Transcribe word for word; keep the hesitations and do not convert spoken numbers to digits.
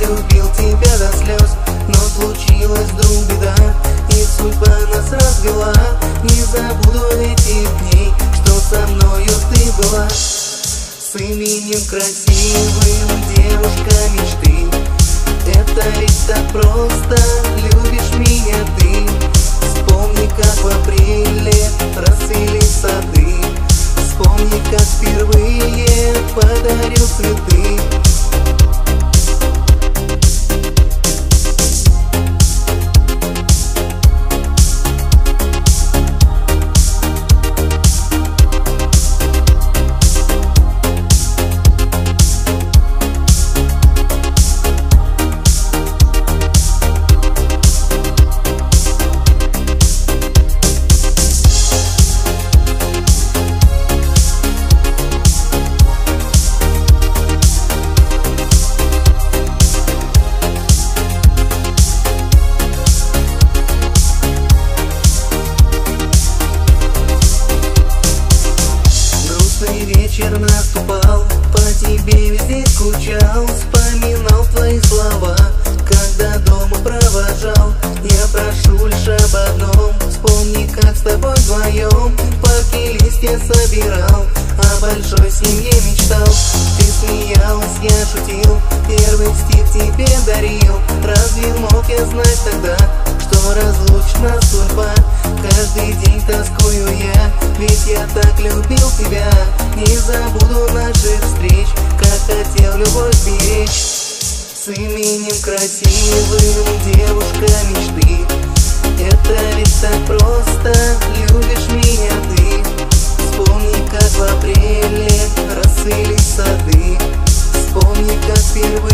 любил тебя до слез, но случилась вдруг беда, и судьба нас развела. Не забуду этих дней, что со мною ты была. С именем красивым, девушка мечты. Это ведь так просто, любишь меня ты. Вспомни, как в апреле расцвели сады. Вспомни, как впервые подарил цветы. Вечер наступал, по тебе везде скучал, вспоминал твои слова, когда дома провожал. Я прошу лишь об одном, вспомни, как с тобой вдвоем в парке листья собирал, о большой семье мечтал. Ты смеялась, я шутил, первый стих тебе дарил. Разве мог я знать тогда, что разлучна судьба? Каждый день тоскую я, ведь я так любил тебя. Не забуду наших встреч, как хотел любовь беречь. С именем красивым, девушка мечты. Это ведь так просто, любишь меня ты. Вспомни, как в апреле расцвели сады. Вспомни, как впервые